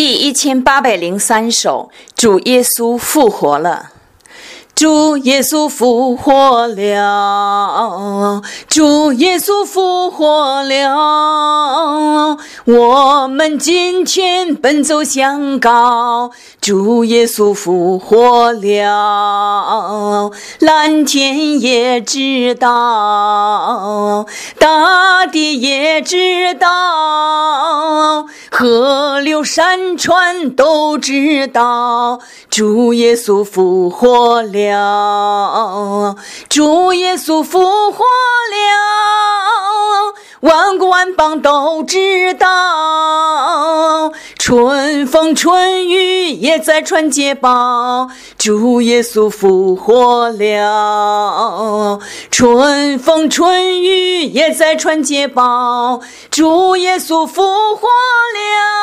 第1803首，主耶稣复活了。主耶稣复活了，主耶稣复活了，我们今天奔走相告，主耶稣复活了，蓝天也知道，大地也知道，河流山川都知道，主耶稣复活了，主耶稣复活了，万国万邦都知道，春风春雨也在传捷报，主耶稣复活了，春风春雨也在传捷报，主耶稣复活了。